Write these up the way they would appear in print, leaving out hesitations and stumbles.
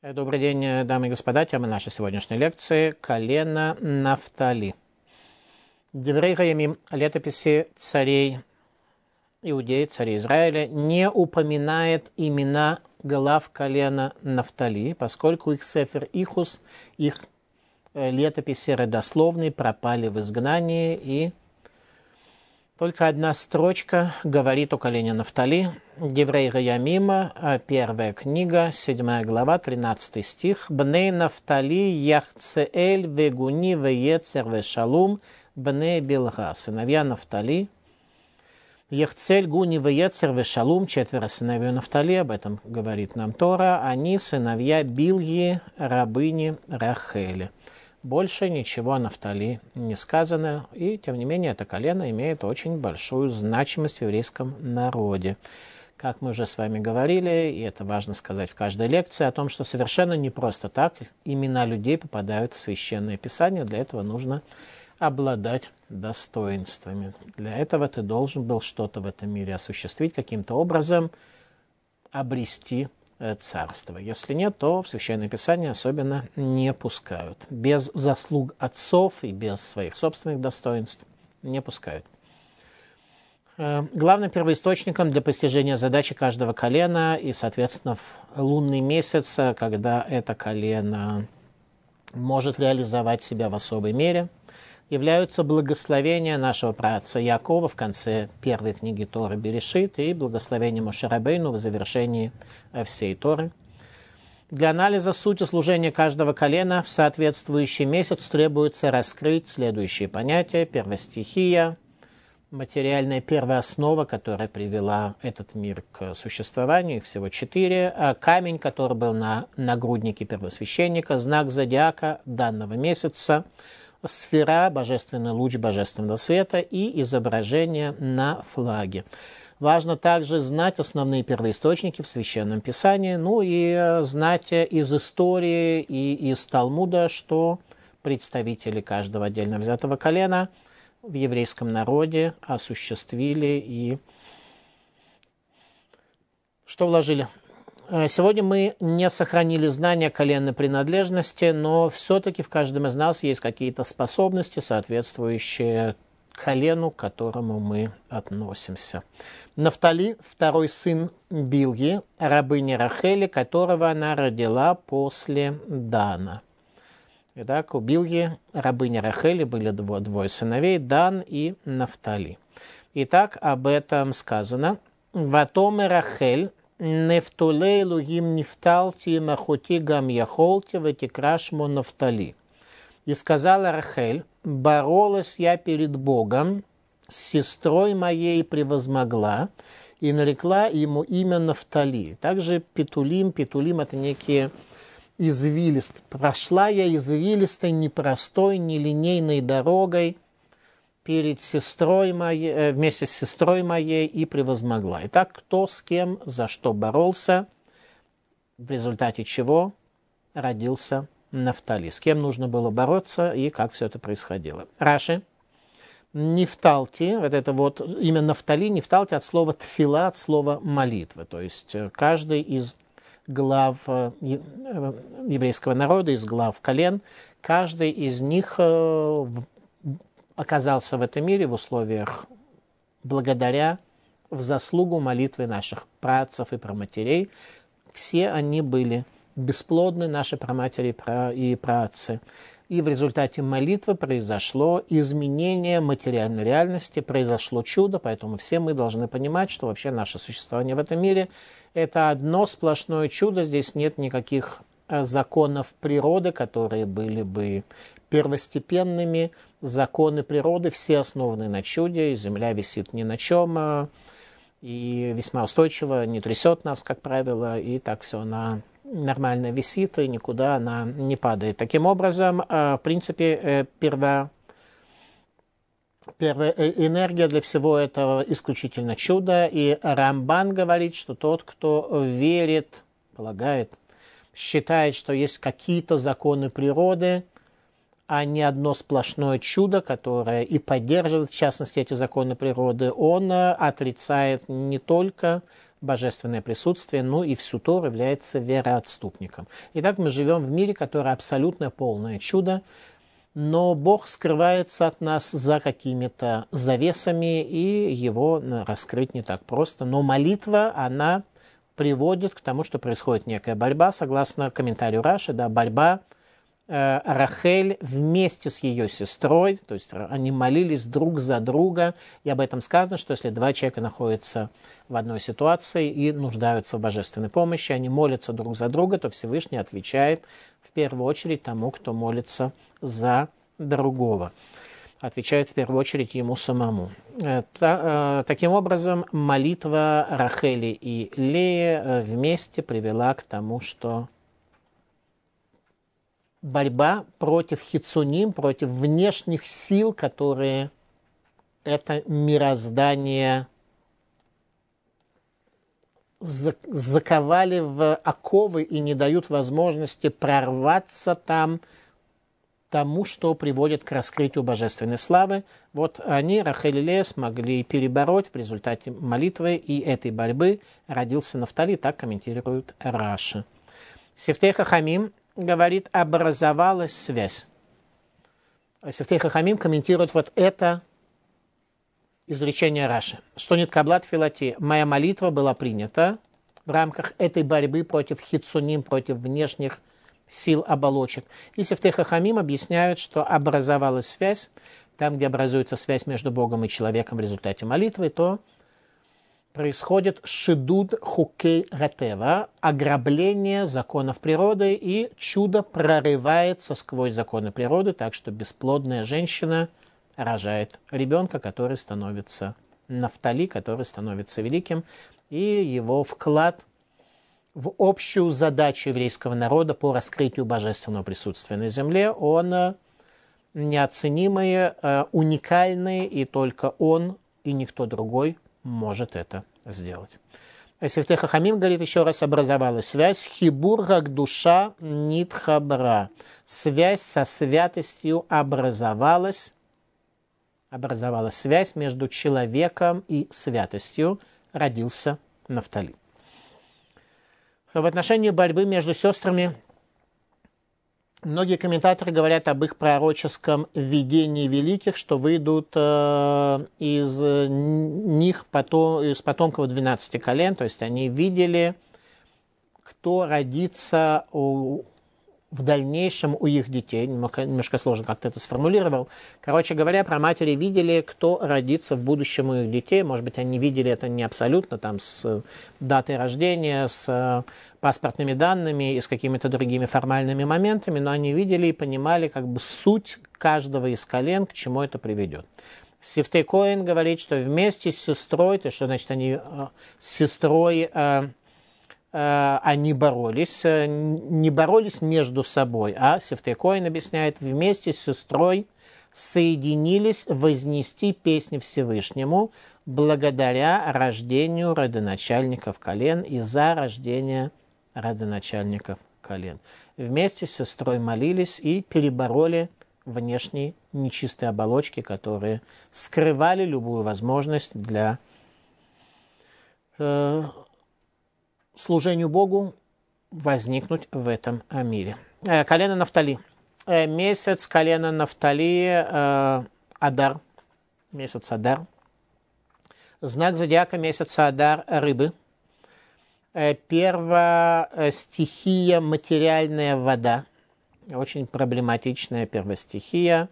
Добрый день, дамы и господа. Тема нашей сегодняшней лекции – колено Нафтали. Деврей Хаямим, летописи царей Иудеи, царей Израиля, не упоминает имена глав колена Нафтали, поскольку их Сефер Ихус, их летописи родословные пропали в изгнании, и только одна строчка говорит о колене Нафтали. Деврей Хаямима, первая книга, 7 глава, 13 стих. «Бней Нафтали Яхцеэль вегуни веецер вешалум бней Билга». Сыновья Нафтали. Яхцель, Гуни, Веецер, Вешалум, 4 сыновей Нафтали, об этом говорит нам Тора. Они сыновья Билги, рабыни Рахели. Больше ничего о Нафтали не сказано, и тем не менее это колено имеет очень большую значимость в еврейском народе. Как мы уже с вами говорили, и это важно сказать в каждой лекции, о том, что совершенно не просто так имена людей попадают в Священное Писание, для этого нужно обладать достоинствами. Для этого ты должен был что-то в этом мире осуществить, каким-то образом обрести царство. Если нет, то в Священное Писание особенно не пускают. Без заслуг отцов и без своих собственных достоинств не пускают. Главным первоисточником для постижения задачи каждого колена и, соответственно, в лунный месяц, когда это колено может реализовать себя в особой мере, являются благословения нашего праотца Якова в конце первой книги Торы Берешит и благословение Моше Рабейну в завершении всей Торы. Для анализа сути служения каждого колена в соответствующий месяц требуется раскрыть следующие понятия. Первостихия, материальная первооснова, которая привела этот мир к существованию, их всего 4. Камень, который был на нагруднике первосвященника, знак зодиака данного месяца, сфера, божественный луч божественного света и изображение на флаге. Важно также знать основные первоисточники в Священном Писании, ну и знать из истории и из Талмуда, что представители каждого отдельно взятого колена в еврейском народе осуществили и что вложили. Сегодня мы не сохранили знания коленной принадлежности, но все-таки в каждом из нас есть какие-то способности, соответствующие колену, к которому мы относимся. Нафтали – второй сын Билги, рабыни Рахели, которого она родила после Дана. Итак, у Билги, рабыни Рахели, были двое сыновей, Дан и Нафтали. Итак, об этом сказано. «Ватоме Рахель, Нефтулей лугим нефталти махути гам яхолти ватикрашмо Нафтали». И сказала Рахель: «Боролась я перед Богом, с сестрой моей превозмогла, и нарекла ему имя Нафтали». Также Петулим это некие извилист. «Прошла я извилистой, непростой, нелинейной дорогой перед сестрой моей, вместе с сестрой моей и превозмогла». Итак, кто с кем, за что боролся, в результате чего родился Нафтали. С кем нужно было бороться и как все это происходило. Раши. Нефталти, вот это вот имя Нафтали, нефталти от слова тфила, от слова молитва. То есть каждый из глав еврейского народа, из глав колен, каждый из них оказался в этом мире в условиях благодаря, в заслугу молитвы наших праотцев и праматерей. Все они были бесплодны, наши праматери и праотцы. И в результате молитвы произошло изменение материальной реальности, произошло чудо, поэтому все мы должны понимать, что вообще наше существование в этом мире – это одно сплошное чудо, здесь нет никаких законов природы, которые были бы первостепенными. Законы природы все основаны на чуде, и земля висит ни на чем, и весьма устойчиво, не трясет нас, как правило, и так все она нормально висит, и никуда она не падает. Таким образом, в принципе, первая энергия для всего этого исключительно чудо, и Рамбан говорит, что тот, кто верит, полагает, считает, что есть какие-то законы природы, а не одно сплошное чудо, которое и поддерживает, в частности, эти законы природы, он отрицает не только божественное присутствие, ну и всю Тору является вероотступником. Итак, мы живем в мире, который абсолютно полное чудо, но Бог скрывается от нас за какими-то завесами, и его раскрыть не так просто. Но молитва, она приводит к тому, что происходит некая борьба, согласно комментарию Раши, да, борьба Рахель вместе с ее сестрой, то есть они молились друг за друга, и об этом сказано, что если два человека находятся в одной ситуации и нуждаются в божественной помощи, они молятся друг за друга, то Всевышний отвечает в первую очередь тому, кто молится за другого. Отвечает в первую очередь ему самому. Таким образом, молитва Рахели и Леи вместе привела к тому, что борьба против хицуним, против внешних сил, которые это мироздание заковали в оковы и не дают возможности прорваться там, тому, что приводит к раскрытию божественной славы. Вот они, Рахель и Лея, смогли перебороть в результате молитвы, и этой борьбы родился Нафтали, так комментирует Раши. Сифтей Хахамим говорит, образовалась связь. Сифтей Хахамим комментирует вот это изречение Раши. Что нет каблат филати, моя молитва была принята в рамках этой борьбы против хицуним, против внешних сил оболочек. И Сифтей Хахамим объясняют, что образовалась связь, там, где образуется связь между Богом и человеком в результате молитвы, то происходит шидуд хукей ратева, ограбление законов природы, и чудо прорывается сквозь законы природы, так что бесплодная женщина рожает ребенка, который становится Нафтали, который становится великим, и его вклад в общую задачу еврейского народа по раскрытию божественного присутствия на земле, он неоценимый, уникальный, и только он и никто другой может это сделать. Сифтей Хахамим говорит, еще раз образовалась связь хибур как душа нитхабра. Связь со святостью образовалась связь между человеком и святостью, родился Нафтали. В отношении борьбы между сестрами многие комментаторы говорят об их пророческом видении великих, что выйдут из них из потомков 12 колен, то есть они видели, кто родится в дальнейшем у их детей. Немножко сложно как-то это сформулировал. Короче говоря, про матери видели, кто родится в будущем у их детей. Может быть, они видели это не абсолютно, там, с датой рождения, с паспортными данными и с какими-то другими формальными моментами, но они видели и понимали как бы суть каждого из колен, к чему это приведет. Сифтей Коэн говорит, что вместе с сестрой, то что значит они с сестрой они боролись, не боролись между собой, а Сифтей Коэн объясняет, вместе с сестрой соединились вознести песни Всевышнему благодаря рождению родоначальников колен и за рождение родоначальников колен. Вместе с сестрой молились и перебороли внешние нечистые оболочки, которые скрывали любую возможность для служению Богу возникнуть в этом мире. Колено Нафтали. Месяц колена Нафтали Адар. Месяц Адар. Знак зодиака месяца Адар – рыбы. Первая стихия – материальная вода. Очень проблематичная первостихия.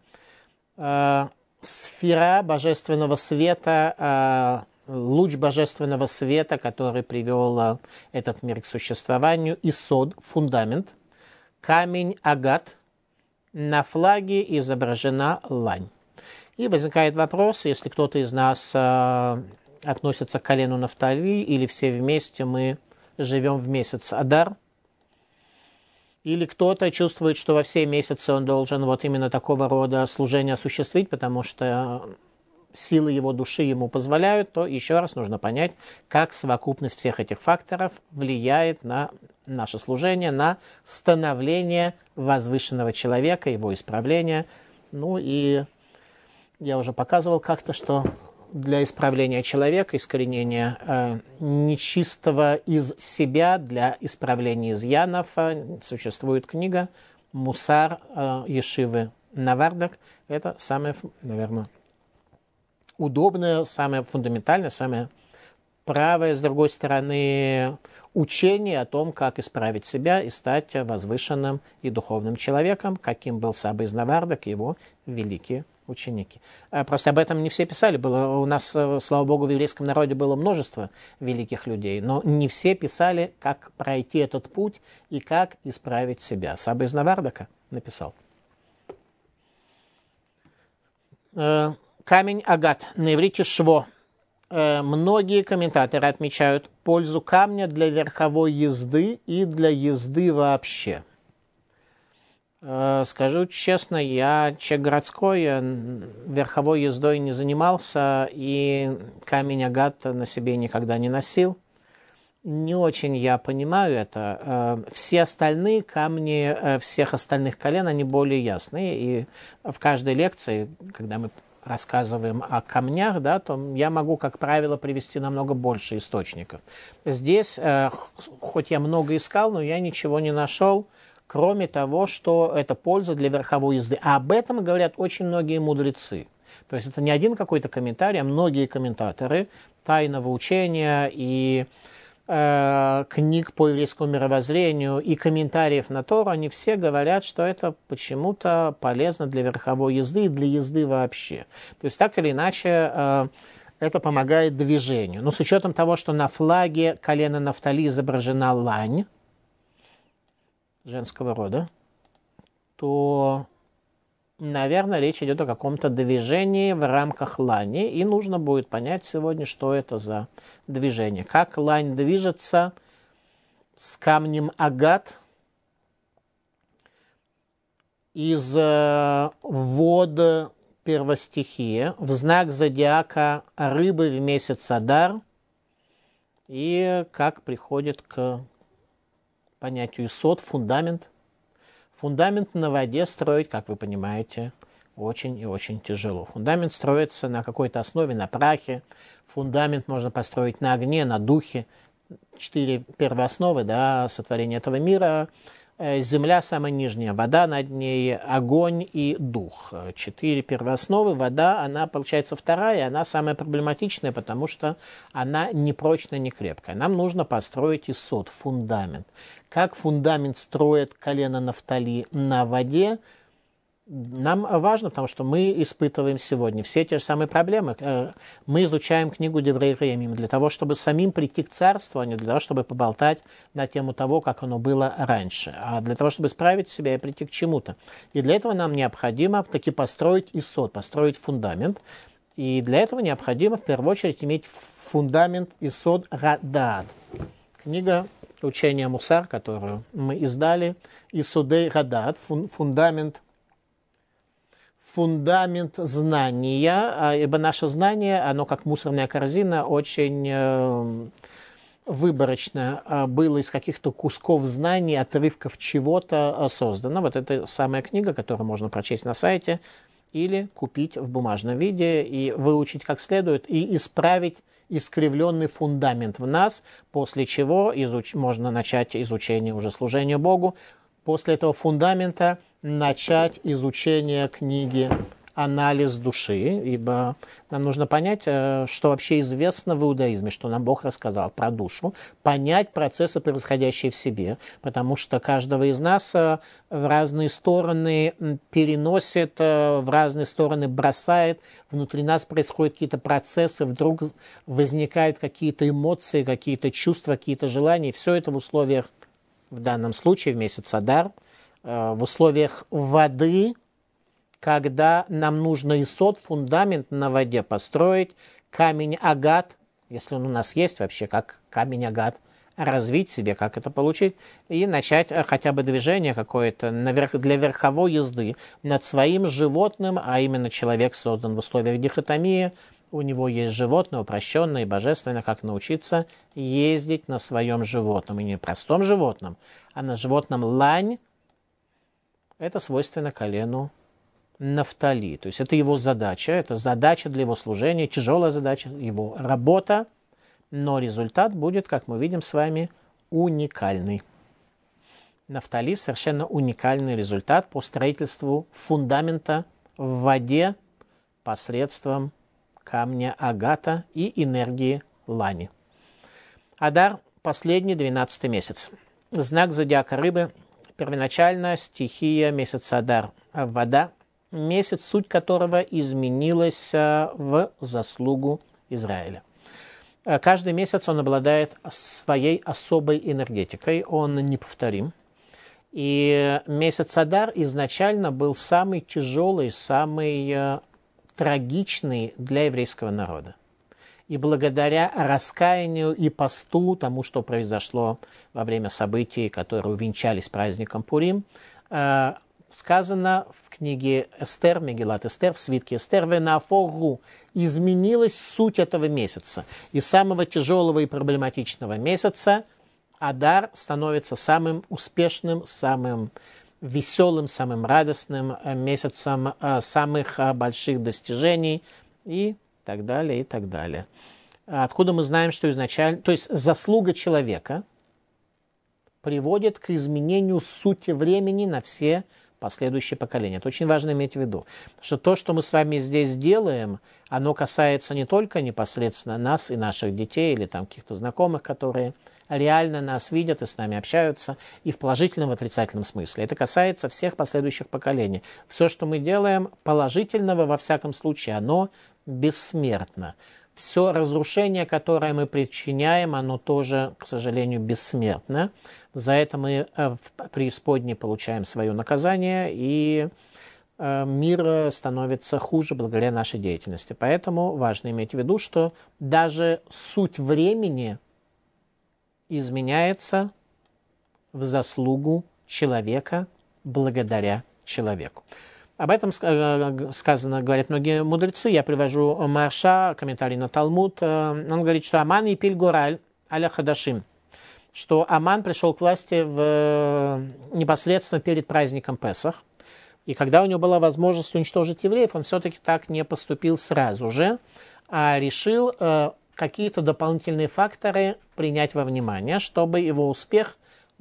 Сфера божественного света, луч божественного света, который привел этот мир к существованию, исод, фундамент, камень агат, на флаге изображена лань. И возникает вопрос, если кто-то из нас относится к колену Нафтали, или все вместе мы живем в месяц Адар, или кто-то чувствует, что во все месяцы он должен вот именно такого рода служение осуществить, потому что силы его души ему позволяют, то еще раз нужно понять, как совокупность всех этих факторов влияет на наше служение, на становление возвышенного человека, его исправление. Ну и я уже показывал как-то, что для исправления человека, искоренения нечистого из себя, для исправления изъянов. Существует книга «Мусар» Ешивы Навардак. Это самое, наверное, удобное, самое фундаментальное, самое правое, с другой стороны, учение о том, как исправить себя и стать возвышенным и духовным человеком, каким был Саба из Навардак и его великие ученики. Просто об этом не все писали. У нас, слава богу, в еврейском народе было множество великих людей, но не все писали, как пройти этот путь и как исправить себя. Саба из Навардака написал. Камень агат, на иврите шво. Многие комментаторы отмечают пользу камня для верховой езды и для езды вообще. Скажу честно, я человек городской, верховой ездой не занимался и камень агат на себе никогда не носил. Не очень я понимаю это. Все остальные камни всех остальных колен, они более ясные. И в каждой лекции, когда мы рассказываем о камнях, да, то я могу, как правило, привести намного больше источников. Здесь, хоть я много искал, но я ничего не нашел, кроме того, что это польза для верховой езды. А об этом говорят очень многие мудрецы. То есть это не один какой-то комментарий, а многие комментаторы тайного учения и книг по еврейскому мировоззрению и комментариев на Тору, они все говорят, что это почему-то полезно для верховой езды и для езды вообще. То есть так или иначе это помогает движению. Но с учетом того, что на флаге колена Нафтали изображена лань женского рода, то, наверное, речь идет о каком-то движении в рамках лани, и нужно будет понять сегодня, что это за движение. Как лань движется с камнем агат из вод первостихии в знак зодиака рыбы в месяц Адар, и как приходит к понятию исод, фундамент. Фундамент на воде строить, как вы понимаете, очень и очень тяжело. Фундамент строится на какой-то основе, на прахе. Фундамент можно построить на огне, на духе. 4 первоосновы, да, сотворения этого мира. Земля самая нижняя, вода над ней, огонь и дух. 4 первоосновы. Вода, она получается вторая, она самая проблематичная, потому что она не прочная, не крепкая. Нам нужно построить исод, фундамент. Как фундамент строит колено Нафтали на воде, нам важно, потому что мы испытываем сегодня все те же самые проблемы. Мы изучаем книгу Деврей Ремим для того, чтобы самим прийти к царству, а не для того, чтобы поболтать на тему того, как оно было раньше, а для того, чтобы исправить себя и прийти к чему-то. И для этого нам необходимо таки построить исод, построить фундамент. И для этого необходимо в первую очередь иметь фундамент исод Радат. Книга учения Мусар, которую мы издали, Исудей Радат, фундамент знания, ибо наше знание, оно как мусорная корзина, очень выборочно было из каких-то кусков знаний, отрывков чего-то создано. Вот это самая книга, которую можно прочесть на сайте или купить в бумажном виде и выучить как следует, и исправить искривленный фундамент в нас, после чего можно начать изучение уже служения Богу. После этого фундамента начать изучение книги «Анализ души», ибо нам нужно понять, что вообще известно в иудаизме, что нам Бог рассказал про душу, понять процессы, происходящие в себе, потому что каждого из нас в разные стороны переносит, в разные стороны бросает, внутри нас происходят какие-то процессы, вдруг возникают какие-то эмоции, какие-то чувства, какие-то желания, и все это в условиях, в данном случае в месяц Адар, в условиях воды, когда нам нужно исод, фундамент на воде построить, камень агат, если он у нас есть вообще, как камень агат, развить себе, как это получить, и начать хотя бы движение какое-то для верховой езды над своим животным, а именно человек создан в условиях дихотомии, у него есть животное, упрощенное и божественное, как научиться ездить на своем животном, и не простом животном, а на животном лань. Это свойственно колену Нафтали. То есть это его задача, это задача для его служения, тяжелая задача, его работа, но результат будет, как мы видим с вами, уникальный. Нафтали совершенно уникальный результат по строительству фундамента в воде посредством камня агата и энергии лани. Адар – последний 12-й месяц. Знак зодиака рыбы, первоначально стихия месяца Адар – вода, месяц, суть которого изменилась в заслугу Израиля. Каждый месяц он обладает своей особой энергетикой, он неповторим. И месяц Адар изначально был самый тяжелый, самый трагичный для еврейского народа. И благодаря раскаянию и посту, тому, что произошло во время событий, которые увенчались праздником Пурим, сказано в книге Эстер, Мегилат Эстер, в свитке Эстер, «Венафогу» изменилась суть этого месяца. Из самого тяжелого и проблематичного месяца Адар становится самым успешным, самым веселым, самым радостным месяцем самых больших достижений и так далее, и так далее. Откуда мы знаем, что изначально... То есть заслуга человека приводит к изменению сути времени на все последующие поколения. Это очень важно иметь в виду. Что то, что мы с вами здесь делаем, оно касается не только непосредственно нас и наших детей, или там каких-то знакомых, которые реально нас видят и с нами общаются, и в положительном, и в отрицательном смысле. Это касается всех последующих поколений. Все, что мы делаем, положительного во всяком случае, оно бессмертно. Все разрушение, которое мы причиняем, оно тоже, к сожалению, бессмертно. За это мы в преисподней получаем свое наказание, и мир становится хуже благодаря нашей деятельности. Поэтому важно иметь в виду, что даже суть времени изменяется в заслугу человека благодаря человеку. Об этом сказано, говорят многие мудрецы. Я привожу Марша, комментарий на Талмуд. Он говорит, что Аман и Пильгораль аля Хадашим, что Аман пришел к власти непосредственно перед праздником Песах. И когда у него была возможность уничтожить евреев, он все-таки так не поступил сразу же, а решил какие-то дополнительные факторы принять во внимание, чтобы его успех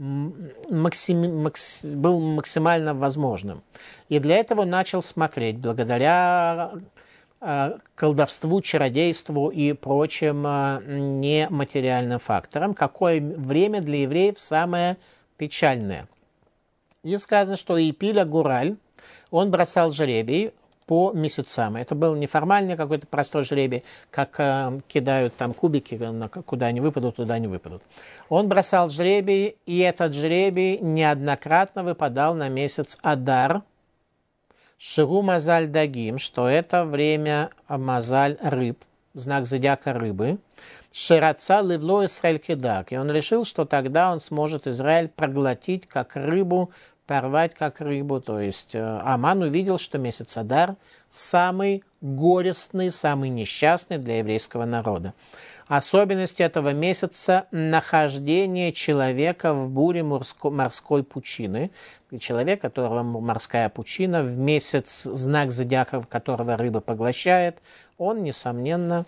был максимально возможным. И для этого он начал смотреть, благодаря колдовству, чародейству и прочим нематериальным факторам, какое время для евреев самое печальное. И сказано, что Ипиля Гураль, он бросал жребий по месяцам. Это был неформальный какой-то простой жребий, как кидают там кубики, куда они выпадут, туда не выпадут. Он бросал жребий, и этот жребий неоднократно выпадал на месяц Адар, Ширу Мазаль Дагим, что это время Мазаль рыб, знак зодиака рыбы, Шираца Левло Исраэль Кедак. И он решил, что тогда он сможет Израиль проглотить как рыбу, порвать как рыбу. То есть Аман увидел, что месяц Адар самый горестный, самый несчастный для еврейского народа. Особенность этого месяца – нахождение человека в буре морской пучины. И человек, которого морская пучина, в месяц, знак зодиака которого рыба поглощает, он, несомненно,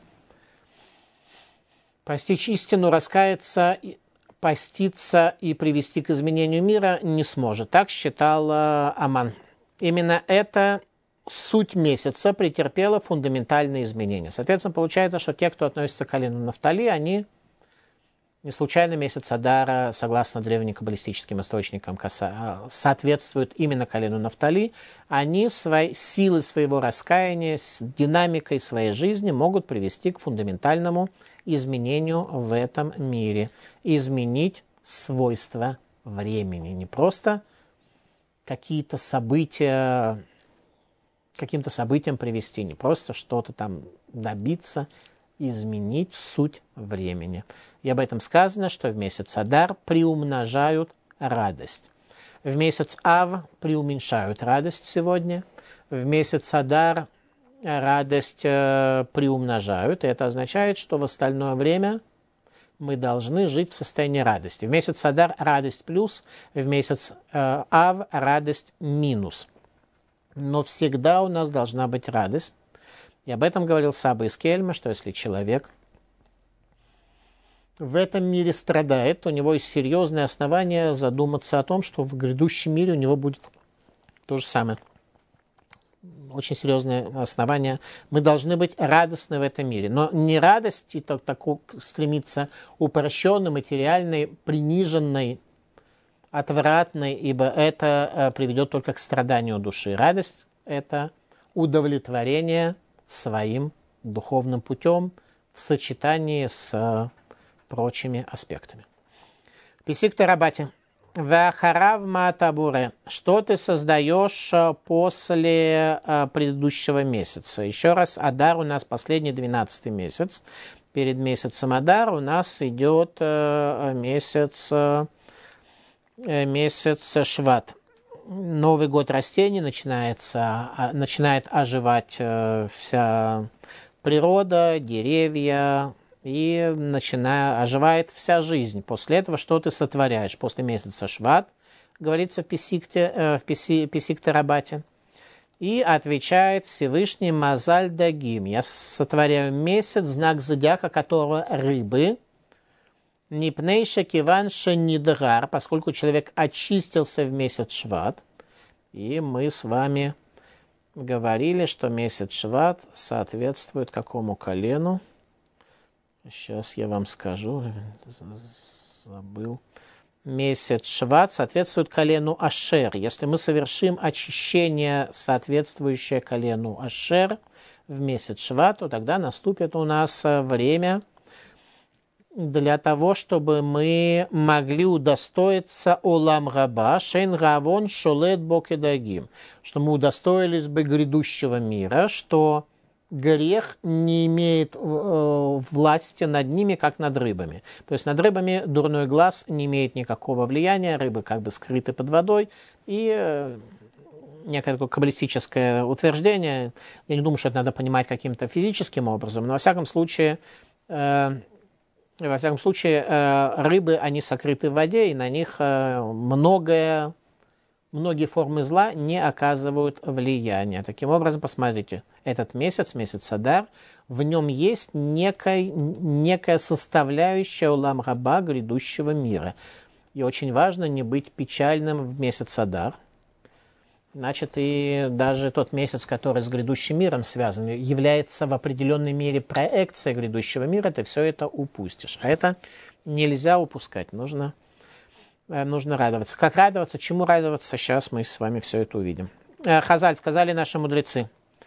постичь истину, раскаяться, поститься и привести к изменению мира не сможет. Так считал Аман. Именно эта суть месяца претерпела фундаментальные изменения. Соответственно, получается, что те, кто относится к колену Нафтали, они не случайно месяц Адара, согласно древним каббалистическим источникам, соответствуют именно колену Нафтали. Они силой своего раскаяния, с динамикой своей жизни могут привести к фундаментальному изменению в этом мире. Изменить свойства времени. Не просто каким-то событиям привести, не просто что-то там добиться, изменить суть времени. И об этом сказано, что в месяц Адар приумножают радость. В месяц Ав преуменьшают радость сегодня. В месяц Адар радость приумножают. И это означает, что в остальное время мы должны жить в состоянии радости. В месяц Адар радость плюс, в месяц Ав радость минус. но всегда у нас должна быть радость. И об этом говорил Саба из Кельма, что если человек в этом мире страдает, то у него есть серьезное основание задуматься о том, что в грядущем мире у него будет то же самое. Очень серьезное основание. Мы должны быть радостны в этом мире. Но не радости стремиться упрощенной, материальной, приниженной, отвратной, ибо это приведет только к страданию души. Радость – это удовлетворение своим духовным путем в сочетании с прочими аспектами. Писик Тарабати. Вахарав матабуре. Что ты создаешь после предыдущего месяца? Еще раз, Адар у нас последний 12-й месяц. Перед месяцем Адар у нас идет месяц Шват. Новый год растений начинает оживать вся природа, деревья, и оживает вся жизнь. После этого что ты сотворяешь? После месяца Шват, говорится в Писикте Рабате. И отвечает Всевышний Мазаль Дагим. Я сотворяю месяц, знак зодиака которого рыбы. Нипнейша киванша нидгар, поскольку человек очистился в месяц Шват. И мы с вами говорили, что месяц Шват соответствует какому колену? Сейчас я вам скажу, забыл. Месяц Шват соответствует колену Ашер. Если мы совершим очищение, соответствующее колену Ашер в месяц Шват, то тогда наступит у нас время для того, чтобы мы могли удостоиться Олам Раба, Шейн Равон Шолет Бокедагим, что мы удостоились бы грядущего мира, что грех не имеет власти над ними, как над рыбами. То есть над рыбами дурной глаз не имеет никакого влияния, рыбы как бы скрыты под водой, и некое такое каббалистическое утверждение, я не думаю, что это надо понимать каким-то физическим образом, но во всяком случае, рыбы, они сокрыты в воде, и на них многие формы зла не оказывают влияния. Таким образом, посмотрите, этот месяц Адар, в нем есть некая составляющая Улам Раба грядущего мира. И очень важно не быть печальным в месяц Адар. Значит, и даже тот месяц, который с грядущим миром связан, является в определенной мере проекцией грядущего мира, ты все это упустишь. А это нельзя упускать, нужно радоваться. Как радоваться, чему радоваться, сейчас мы с вами все это увидим. Хазаль, сказали наши мудрецы.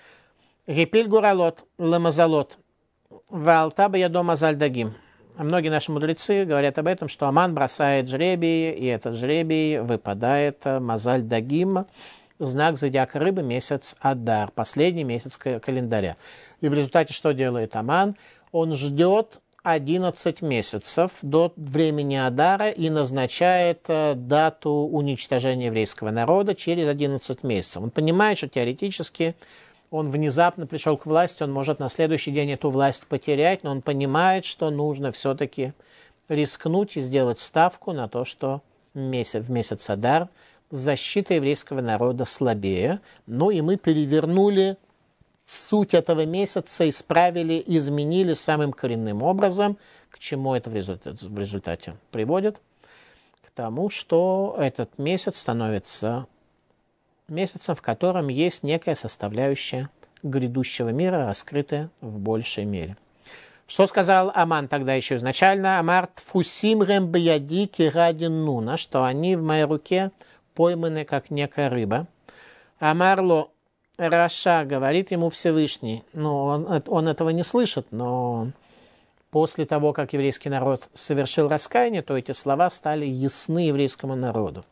Гипиль гуралот, ламазалот, валтаба ядо мазаль дагим. Многие наши мудрецы говорят об этом, что Аман бросает жребий, и этот жребий выпадает мазаль дагим, знак зодиака рыбы, месяц Адар, последний месяц календаря. И в результате что делает Аман? Он ждет 11 месяцев до времени Адара и назначает дату уничтожения еврейского народа через 11 месяцев. Он понимает, что теоретически он внезапно пришел к власти, он может на следующий день эту власть потерять, но он понимает, что нужно все-таки рискнуть и сделать ставку на то, что в месяц Адар защита еврейского народа слабее. Ну и мы перевернули суть этого месяца, исправили, изменили самым коренным образом. К чему это в результате приводит? К тому, что этот месяц становится месяцем, в котором есть некая составляющая грядущего мира, раскрытая в большей мере. Что сказал Аман тогда еще изначально? Амар тфусим рэм бияди кирадин нуна, что они в моей руке пойманы, как некая рыба. Амарло Раша, говорит ему Всевышний. Он этого не слышит, но после того, как еврейский народ совершил раскаяние, то эти слова стали ясны еврейскому народу.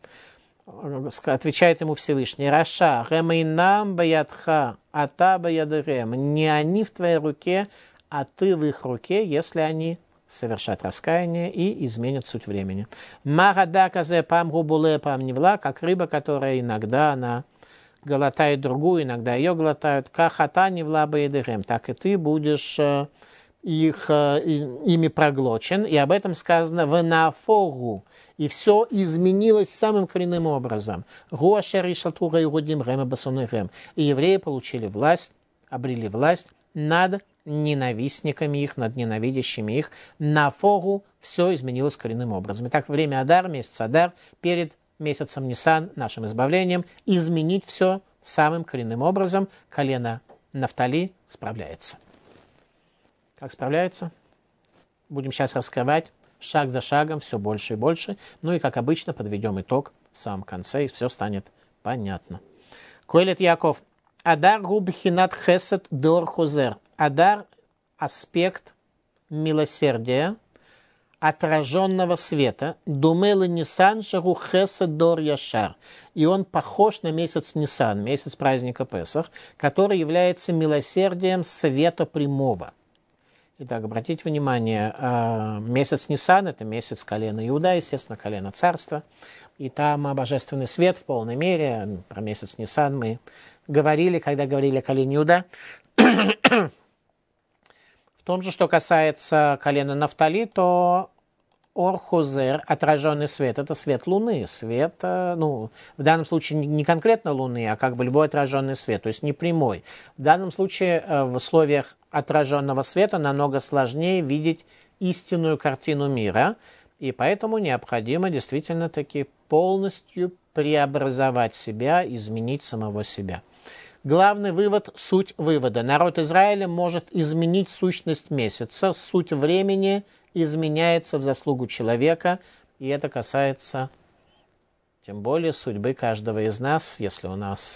Отвечает ему Всевышний. Раша, ремейнам баядха, ата баядырем. Не они в твоей руке, а ты в их руке, если они совершат раскаяние и изменят суть времени. Магада казе пам губуле пам невла, как рыба, которая иногда она глотает другую, иногда ее глотают. Кахата невла баядырем. Так и ты будешь ими проглочен, и об этом сказано в нафогу, и все изменилось самым коренным образом. И евреи получили власть, обрели власть над ненавистниками их, над ненавидящими их. Нафогу все изменилось коренным образом. Итак, время Адар, месяц Адар, перед месяцем Нисан, нашим избавлением, изменить все самым коренным образом. Колено Нафтали справляется. Как справляется? Будем сейчас раскрывать шаг за шагом, все больше и больше. Ну и, как обычно, подведем итог в самом конце, и все станет понятно. Коэлет Яков. Адар губхинат хесед дор хозер. Адар – аспект милосердия, отраженного света. Думелы Нисан шагу хесед дор яшар. И он похож на месяц Нисан, месяц праздника Песах, который является милосердием света прямого. Итак, обратите внимание, месяц Нисан – это месяц колена Иуда, естественно, колено царства. И там божественный свет в полной мере. Про месяц Нисан мы говорили, когда говорили о колене Иуда. В том же, что касается колена Нафтали, то Ор-Хозер, отраженный свет, это свет Луны. Свет, в данном случае не конкретно Луны, а как бы любой отраженный свет, то есть не прямой. В данном случае в условиях отраженного света намного сложнее видеть истинную картину мира, и поэтому необходимо действительно-таки полностью преобразовать себя, изменить самого себя. Главный вывод, суть вывода. Народ Израиля может изменить сущность месяца, суть времени изменяется в заслугу человека, и это касается тем более судьбы каждого из нас, если у нас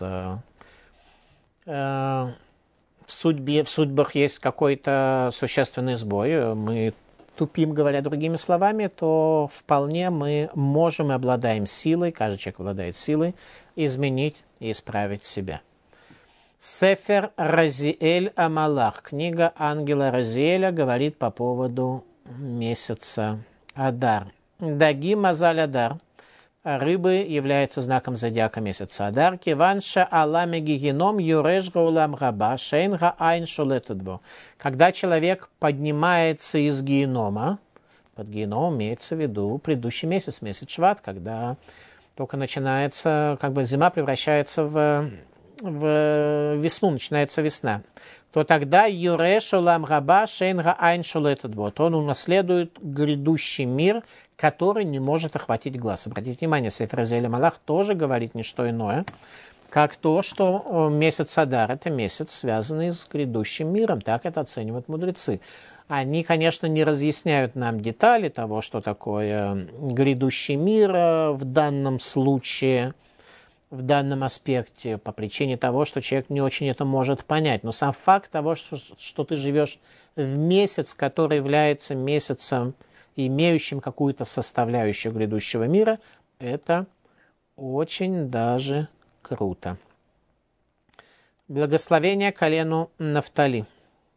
в судьбах есть какой-то существенный сбой, мы тупим, говоря другими словами, то вполне мы можем и обладаем силой, каждый человек обладает силой, изменить и исправить себя. Сефер Разиэль Амалах, книга ангела Разиэля, говорит по поводу месяца Адар. Даги Мазаль Адар. Рыбы являются знаком зодиака месяца Адар. Киванша Аламе Гигеном Юреш Гаулам Раба Шейн Гаайн Шолетудбо. Когда человек поднимается из генома, под геномом имеется в виду предыдущий месяц, месяц Шват, когда только начинается, как бы зима превращается в весну, начинается весна, то тогда Юреш Олам Раба Шейн Гаайн Шолетудбо. Он унаследует грядущий мир, который не может охватить глаз. Обратите внимание, Сефер Разиэль Амалах тоже говорит не что иное, как то, что месяц Адар – это месяц, связанный с грядущим миром. Так это оценивают мудрецы. Они, конечно, не разъясняют нам детали того, что такое грядущий мир в данном случае, в данном аспекте, по причине того, что человек не очень это может понять. Но сам факт того, что ты живешь в месяц, который является месяцем, имеющим какую-то составляющую грядущего мира, это очень даже круто. Благословение колену Нафтали.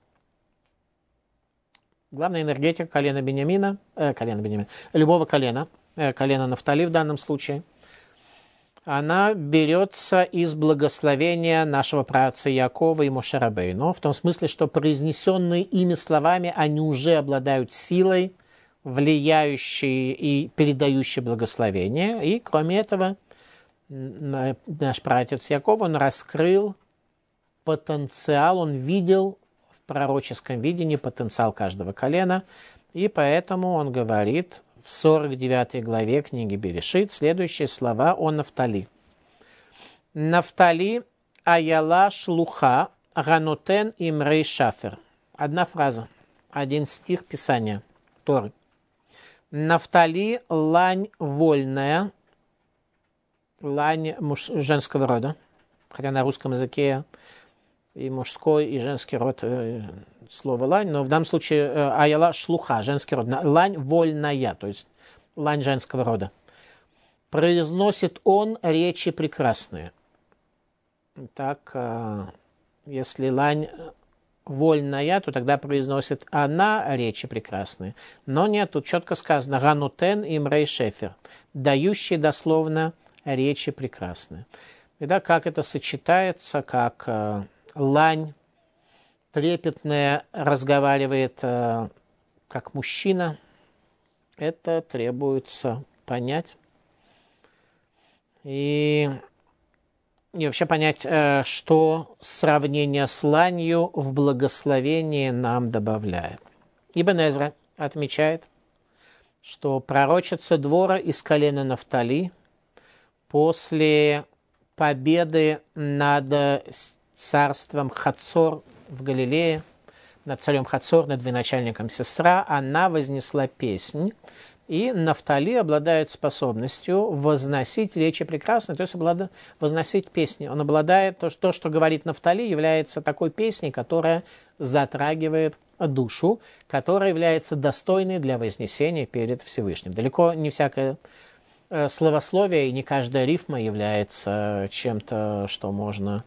Главная энергетика колена Беньямина, любого колена, колена Нафтали в данном случае, она берется из благословения нашего праотца Якова и Моше Рабейну, в том смысле, что произнесенные ими словами, они уже обладают силой, влияющей и передающей благословение. И, кроме этого, наш праотец Яков, он раскрыл потенциал, он видел в пророческом видении потенциал каждого колена, и поэтому он говорит в 49 главе книги Берешит следующие слова о Нафтали. Нафтали аяла шлуха ганутен имрей шафер. Одна фраза, один стих Писания, Торы. Нафтали лань вольная, лань женского рода, хотя на русском языке и мужской, и женский род слово лань, но в данном случае аяла шлуха, женский род, лань вольная, то есть лань женского рода. Произносит он речи прекрасные. Так, если лань вольная, то тогда произносит она речи прекрасные. Но нет, тут четко сказано «Ганутен имрей шефер», дающий дословно речи прекрасные. Итак, как это сочетается, как лань трепетное, разговаривает как мужчина. Это требуется понять. И вообще понять, что сравнение с ланью в благословении нам добавляет. Ибн Эзра отмечает, что пророчица Двора из колена Нафтали после победы над царством Хацор в Галилее, над царем Хацор, над военачальником Сестра, она вознесла песнь. И Нафтали обладает способностью возносить речи прекрасные, то есть возносить песни. Он обладает, то, что говорит Нафтали, является такой песней, которая затрагивает душу, которая является достойной для вознесения перед Всевышним. Далеко не всякое словословие и не каждая рифма является чем-то, что можно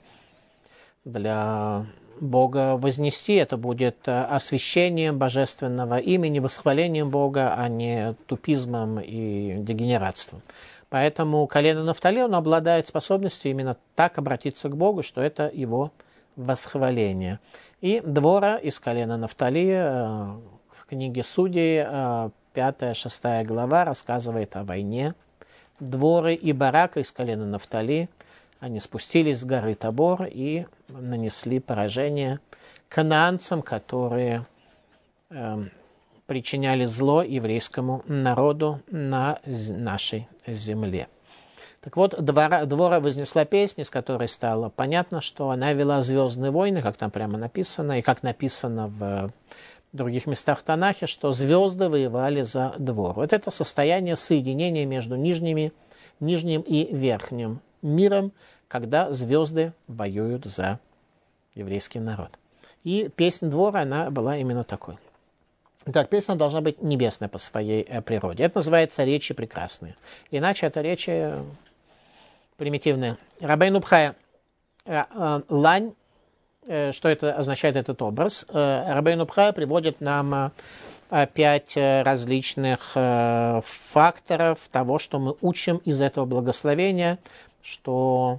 для Бога вознести. Это будет освящением божественного имени, восхвалением Бога, а не тупизмом и дегенератством. Поэтому колено Нафтали, оно обладает способностью именно так обратиться к Богу, что это его восхваление. И Двора из колена Нафтали в книге Судей, 5-6 глава, рассказывает о войне. Дворы и Барака из колена Нафтали, они спустились с горы Табор и нанесли поражение канаанцам, которые причиняли зло еврейскому народу на нашей земле. Так вот, Двора вознесла песнь, из которой стало понятно, что она вела звездные войны, как там прямо написано, и как написано в других местах Танахе, что звезды воевали за Двор. Вот это состояние соединения между нижним и верхним миром, когда звезды воюют за еврейский народ. И песнь Двора, она была именно такой. Итак, песня должна быть небесная по своей природе. Это называется речи прекрасные. Иначе это речи примитивные. Рабейну Бхая, лань, что это означает этот образ? Рабейну Бхая приводит нам 5 различных факторов того, что мы учим из этого благословения, что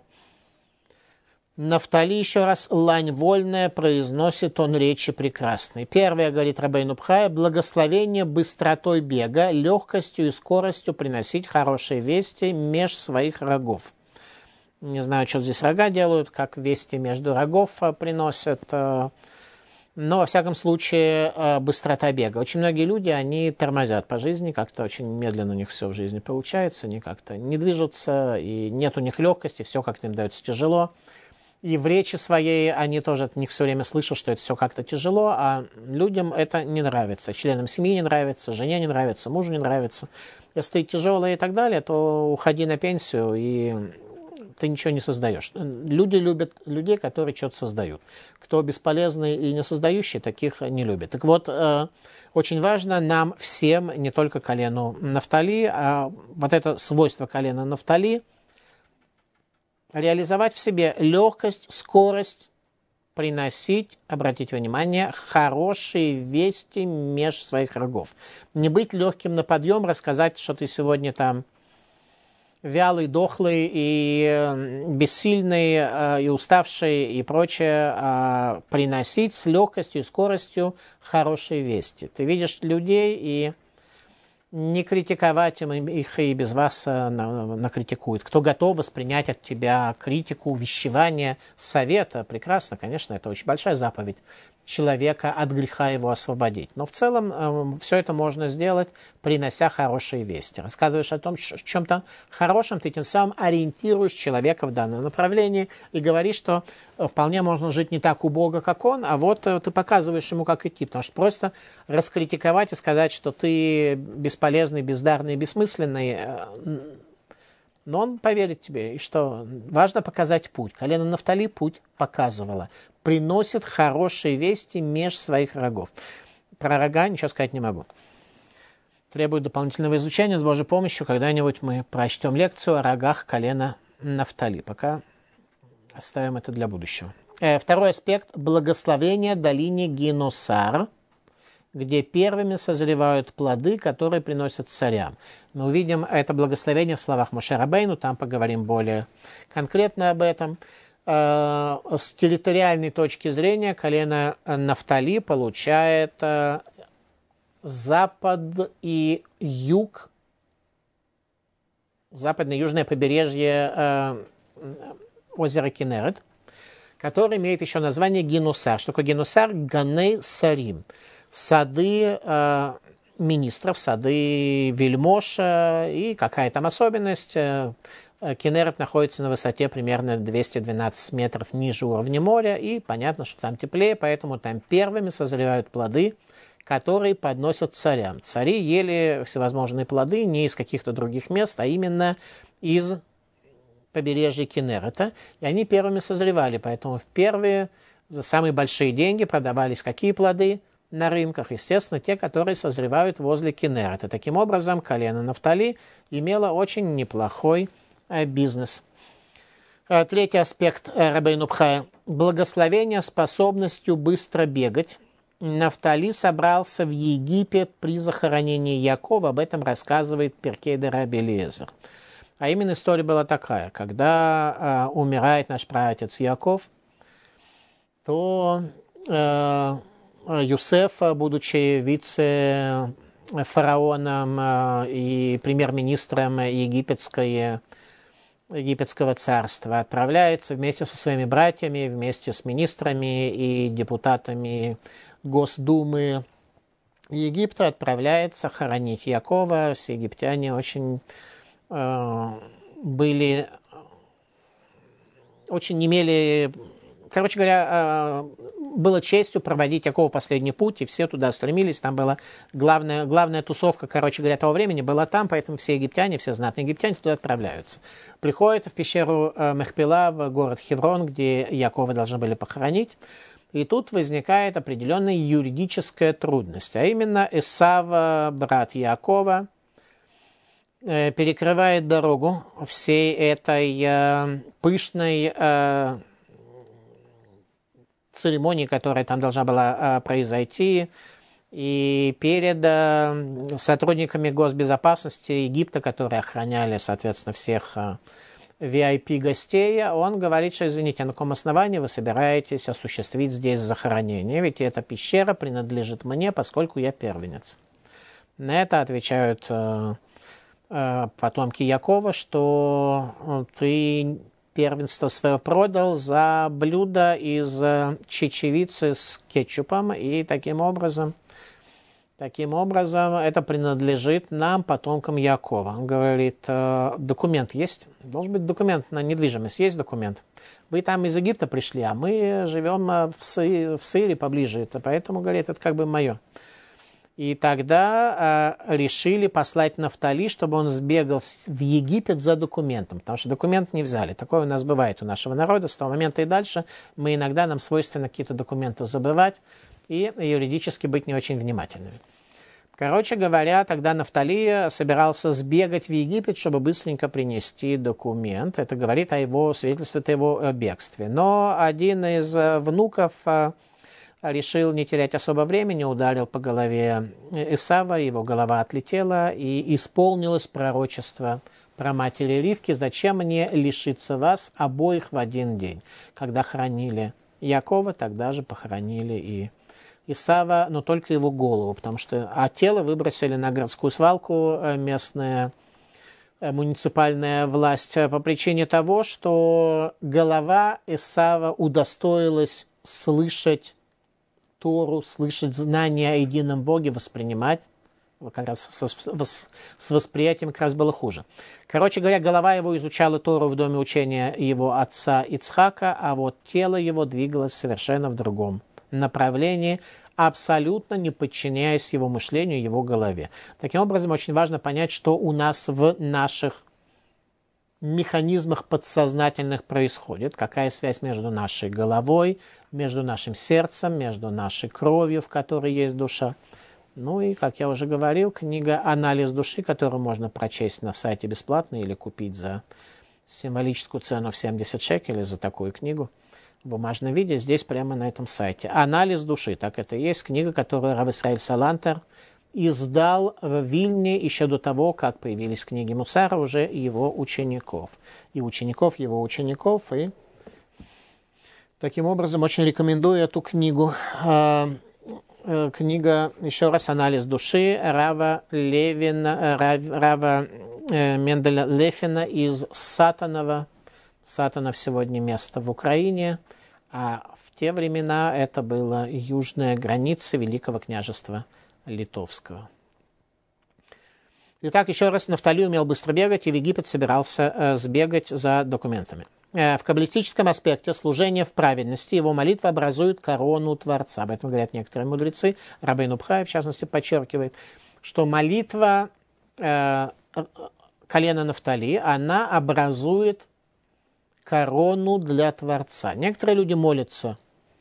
Нафтали, еще раз, лань вольная, произносит он речи прекрасные. Первое, говорит Рабейну Бхая, благословение быстротой бега, легкостью и скоростью приносить хорошие вести меж своих рогов. Не знаю, что здесь рога делают, как вести между рогов приносят, но, во всяком случае, быстрота бега. Очень многие люди, они тормозят по жизни, как-то очень медленно у них все в жизни получается, они как-то не движутся, и нет у них легкости, все как-то им дается тяжело. И в речи своей они тоже от них все время слышат, что это все как-то тяжело, а людям это не нравится. Членам семьи не нравится, жене не нравится, мужу не нравится. Если ты тяжелый и так далее, то уходи на пенсию, и ты ничего не создаешь. Люди любят людей, которые что-то создают. Кто бесполезный и не создающий, таких не любят. Так вот, очень важно нам всем, не только колену Нафтали, а вот это свойство колена Нафтали, реализовать в себе легкость, скорость, приносить, обратите внимание, хорошие вести меж своих рогов. Не быть легким на подъем, рассказать, что ты сегодня там вялый, дохлый и бессильный, и уставший, и прочее, а приносить с легкостью и скоростью хорошие вести. Ты видишь людей и не критиковать их, и без вас накритикуют. Кто готов воспринять от тебя критику, увещевание, совета, прекрасно, конечно, это очень большая заповедь человека от греха его освободить. Но в целом все это можно сделать, принося хорошие вести. Рассказываешь о том, что в чем-то хорошем, ты тем самым ориентируешь человека в данном направлении и говоришь, что вполне можно жить не так убого, как он, а вот ты показываешь ему, как идти. Потому что просто раскритиковать и сказать, что ты бесполезный, бездарный, бессмысленный, но он поверит тебе, и что важно показать путь. Колено Нафтали путь показывало. Приносит хорошие вести меж своих рогов. Про рога ничего сказать не могу. Требует дополнительного изучения. С Божьей помощью когда-нибудь мы прочтем лекцию о рогах колена Нафтали. Пока оставим это для будущего. Второй аспект – благословение долине Гиносар, где первыми созревают плоды, которые приносят царям. Мы увидим это благословение в словах Моше Рабейну, там поговорим более конкретно об этом. С территориальной точки зрения колено Нафтали получает запад и юг, западное и южное побережье озера Кинерет, который имеет еще название Генусар. Что такое Генусар? Ганей Сарим. Сады министров, сады вельмож, и какая там особенность. Кинерет находится на высоте примерно 212 метров ниже уровня моря, и понятно, что там теплее, поэтому там первыми созревают плоды, которые подносят царям. Цари ели всевозможные плоды не из каких-то других мест, а именно из побережья Кинерета, и они первыми созревали, поэтому в первые за самые большие деньги продавались какие плоды на рынках? Естественно, те, которые созревают возле Кинерета. Таким образом, колено Нафтали имело очень неплохой бизнес. Третий аспект Рабейну Бхая – благословение способностью быстро бегать. Нафтали собрался в Египет при захоронении Якова, об этом рассказывает Перкей де Раби Элиэзер. А именно история была такая: когда умирает наш праотец Яков, то Юсеф, будучи вице-фараоном и премьер-министром египетского царства, отправляется вместе со своими братьями, вместе с министрами и депутатами Госдумы Египта, отправляется хоронить Якова. Все египтяне очень имели, короче говоря, было честью проводить Якова последний путь, и все туда стремились. Там была главная тусовка, короче говоря, того времени была там, поэтому все египтяне, все знатные египтяне туда отправляются. Приходят в пещеру Мехпила, в город Хеврон, где Якова должны были похоронить. И тут возникает определенная юридическая трудность, а именно Эсав, брат Якова, перекрывает дорогу всей этой пышной церемонии, которая там должна была произойти. И перед сотрудниками госбезопасности Египта, которые охраняли, соответственно, всех VIP-гостей, он говорит, что, извините, на каком основании вы собираетесь осуществить здесь захоронение? Ведь эта пещера принадлежит мне, поскольку я первенец. На это отвечают потомки Якова, что ты первенство свое продал за блюдо из чечевицы с кетчупом, и таким образом это принадлежит нам, потомкам Якова. Он говорит, документ есть? Должен быть документ на недвижимость. Есть документ? Вы там из Египта пришли, а мы живем в Сыре поближе, поэтому, говорит, это как бы мое. И тогда решили послать Нафтали, чтобы он сбегал в Египет за документом, потому что документ не взяли. Такое у нас бывает у нашего народа. С того момента и дальше нам свойственно какие-то документы забывать и юридически быть не очень внимательными. Короче говоря, тогда Нафтали собирался сбегать в Египет, чтобы быстренько принести документ. Это говорит о его свидетельстве, о его бегстве. Но один из внуков решил не терять особо времени, ударил по голове Исава, его голова отлетела, и исполнилось пророчество про матери Ривки: «Зачем мне лишиться вас обоих в один день?» Когда хоронили Якова, тогда же похоронили и Исава, но только его голову, потому что тело выбросили на городскую свалку местная муниципальная власть по причине того, что голова Исава удостоилась слышать Тору, слышать знания о едином Боге, воспринимать. Как раз с восприятием как раз было хуже. Короче говоря, голова его изучала Тору в доме учения его отца Ицхака, а вот тело его двигалось совершенно в другом направлении, абсолютно не подчиняясь его мышлению, его голове. Таким образом, очень важно понять, что у нас в наших механизмах подсознательных происходит, какая связь между нашей головой, между нашим сердцем, между нашей кровью, в которой есть душа. Ну и, как я уже говорил, книга «Анализ души», которую можно прочесть на сайте бесплатно или купить за символическую цену в 70 шекелей за такую книгу в бумажном виде, здесь прямо на этом сайте. «Анализ души», так это и есть книга, которую Рав Исраэль Салантер издал в Вильне еще до того, как появились книги Мусара, уже его учеников. И учеников его учеников, и Таким образом, очень рекомендую эту книгу. Книга, еще раз, «Анализ души» Рава Менделя Лефина из Сатанова. Сатанов сегодня место в Украине, а в те времена это была южная граница Великого княжества Литовского. Итак, еще раз, Нафтали умел быстро бегать, и в Египет собирался сбегать за документами. В каббалистическом аспекте служение в праведности, его молитва образует корону Творца. Об этом говорят некоторые мудрецы. Рабейну Бхай, в частности, подчеркивает, что молитва колена Нафтали, она образует корону для Творца. Некоторые люди молятся.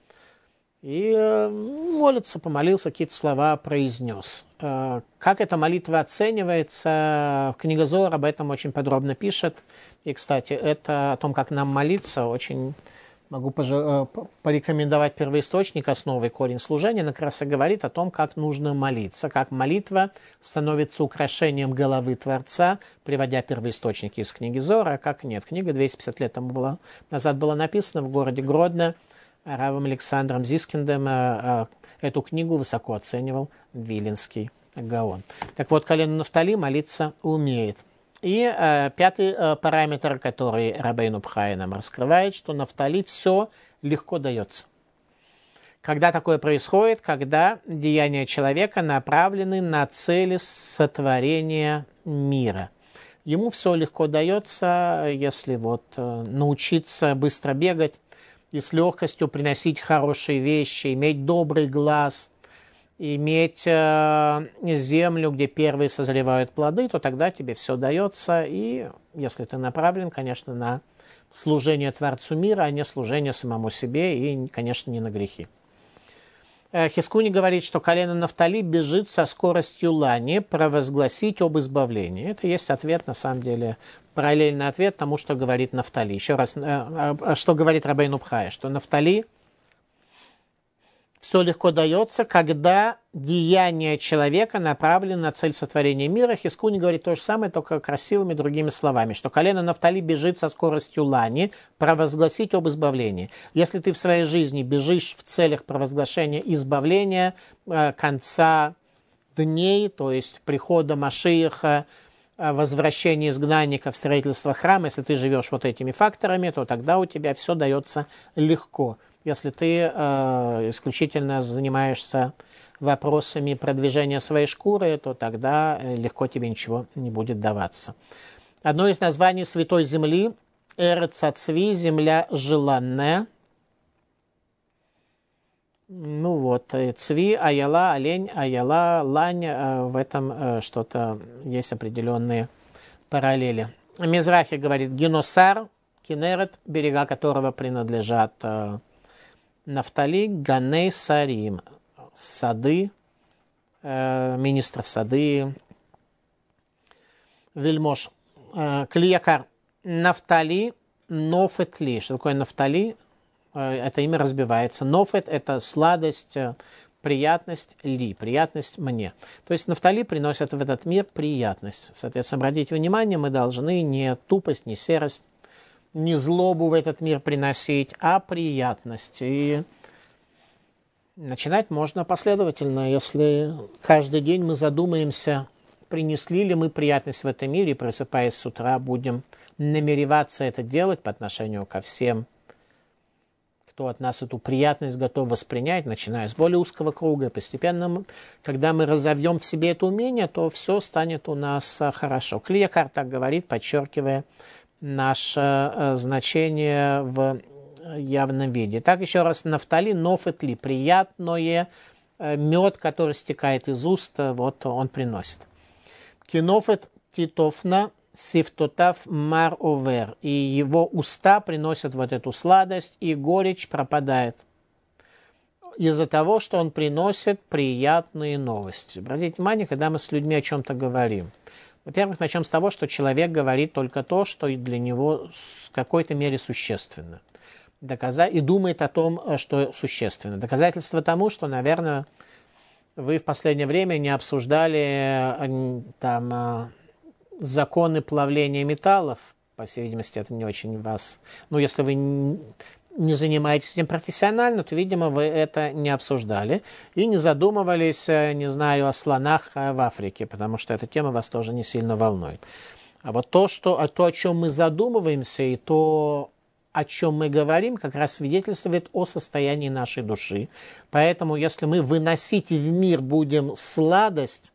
И молится, помолился, какие-то слова произнес. Как эта молитва оценивается, книга Зоар об этом очень подробно пишет. И, кстати, это о том, как нам молиться, очень могу порекомендовать первоисточник «Основы и корень служения». Она как раз и говорит о том, как нужно молиться, как молитва становится украшением головы Творца, приводя первоисточники из книги Зоара, а как нет. Книга 250 лет назад была написана в городе Гродно Равом Александром Зискиндом. Эту книгу высоко оценивал Виленский Гаон. Так вот, колено Нафтали молиться умеет. И пятый параметр, который Рабейну Бхай нам раскрывает, что Нафтали все легко дается. Когда такое происходит? Когда деяния человека направлены на цели сотворения мира. Ему все легко дается, если научиться быстро бегать и с легкостью приносить хорошие вещи, иметь добрый глаз, иметь землю, где первые созревают плоды, то тогда тебе все дается. И если ты направлен, конечно, на служение Творцу мира, а не служение самому себе и, конечно, не на грехи. Хискуни говорит, что колено Нафтали бежит со скоростью лани провозгласить об избавлении. Это есть ответ, на самом деле, параллельный ответ тому, что говорит Нафтали. Еще раз, что говорит Рабейну Бхай, что Нафтали все легко дается, когда деяние человека направлено на цель сотворения мира. Хискуни говорит то же самое, только красивыми другими словами, что колено Нафтали бежит со скоростью лани провозгласить об избавлении. Если ты в своей жизни бежишь в целях провозглашения избавления, конца дней, то есть прихода Машиаха, возвращения изгнанников, строительства храма, если ты живешь вот этими факторами, то тогда у тебя все дается легко. Если ты исключительно занимаешься вопросами продвижения своей шкуры, то тогда легко тебе ничего не будет даваться. Одно из названий Святой Земли – Эрец Ацви, земля желанная. Цви, аяла, олень, аяла, лань, в этом что-то есть определенные параллели. Мизрахи говорит Геносар, Кинерет, берега которого принадлежат Нафтали, Ганей Сарим, сады, министров сады, вельмож. Клиякар, Нафтали, Нофетли. Что такое Нафтали? Это имя разбивается. Нофет – это сладость, приятность ли, приятность мне. То есть Нафтали приносит в этот мир приятность. Соответственно, обратите внимание, мы должны не тупость, не серость, не злобу в этот мир приносить, а приятность. И начинать можно последовательно. Если каждый день мы задумаемся, принесли ли мы приятность в этом мире, и просыпаясь с утра, будем намереваться это делать по отношению ко всем, кто от нас эту приятность готов воспринять, начиная с более узкого круга. И постепенно, когда мы разовьем в себе это умение, то все станет у нас хорошо. Клиякар так говорит, подчеркивая наше значение в явном виде. Так, еще раз, Нафтали, Нофетли, приятное, мед, который стекает из уст, вот он приносит. Кинофет Титофна, Сифтотав Мар Овер, и его уста приносят вот эту сладость, и горечь пропадает из-за того, что он приносит приятные новости. Обратите внимание, когда мы с людьми о чем-то говорим. Во-первых, начнем с того, что человек говорит только то, что для него в какой-то мере существенно. И думает о том, что существенно. Доказательство тому, что, наверное, вы в последнее время не обсуждали законы плавления металлов. По всей видимости, это не очень вас... если вы не занимаетесь этим профессионально, то, видимо, вы это не обсуждали и не задумывались, не знаю, о слонах в Африке, потому что эта тема вас тоже не сильно волнует. А вот то, о чем мы задумываемся, и то, о чем мы говорим, как раз свидетельствует о состоянии нашей души. Поэтому, если мы выносить в мир будем сладость,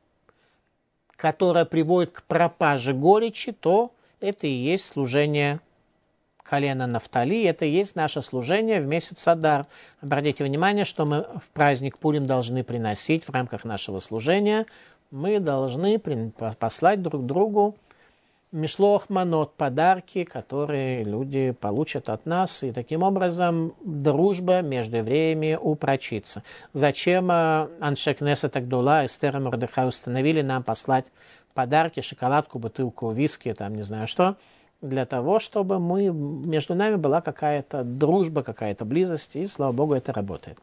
которая приводит к пропаже горечи, то это и есть служение колена Нафтали, это и есть наше служение в месяц Адар. Обратите внимание, что мы в праздник Пурим должны приносить в рамках нашего служения. Мы должны послать друг другу мишлох манот, подарки, которые люди получат от нас, и таким образом дружба между евреями упрочится. Зачем Анше Кнесет Агдула и Эстер и Мордехай установили нам послать подарки, шоколадку, бутылку виски, там не знаю что, для того, чтобы между нами была какая-то дружба, какая-то близость, и, слава Богу, это работает.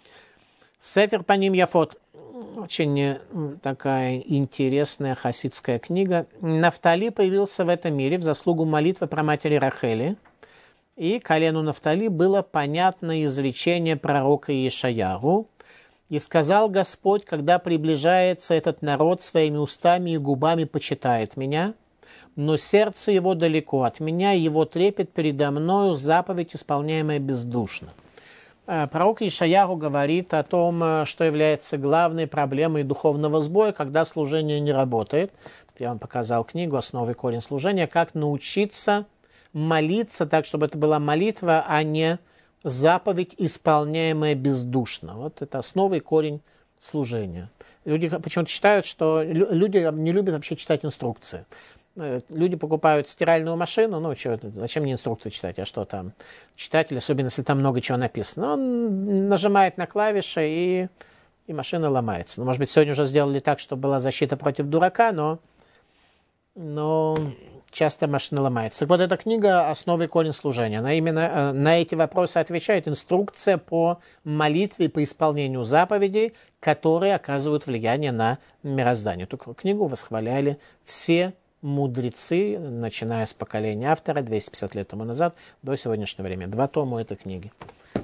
Сефер Паним Яфот. Очень такая интересная хасидская книга. Нафтали появился в этом мире в заслугу молитвы про матери Рахели. И колену Нафтали было понятно изречение пророка Иешаяру. «И сказал Господь, когда приближается этот народ, своими устами и губами почитает меня, но сердце его далеко от меня, и его трепет передо мною, заповедь, исполняемая бездушно». Пророк Ишаяху говорит о том, что является главной проблемой духовного сбоя, когда служение не работает. Я вам показал книгу «Основы корень служения», как научиться молиться так, чтобы это была молитва, а не заповедь, исполняемая бездушно. Вот это основа и корень служения. Люди почему-то считают, что люди не любят вообще читать инструкции. Люди покупают стиральную машину, зачем мне инструкцию читать, а что там? Читатель, особенно если там много чего написано, он нажимает на клавиши, и машина ломается. Может быть, сегодня уже сделали так, чтобы была защита против дурака, но часто машина ломается. Так вот, эта книга «Основы и корень служения». Она именно на эти вопросы отвечает. Инструкция по молитве и по исполнению заповедей, которые оказывают влияние на мироздание. Эту книгу восхваляли все мудрецы, начиная с поколения автора 250 лет тому назад до сегодняшнего времени. 2 тома этой книги.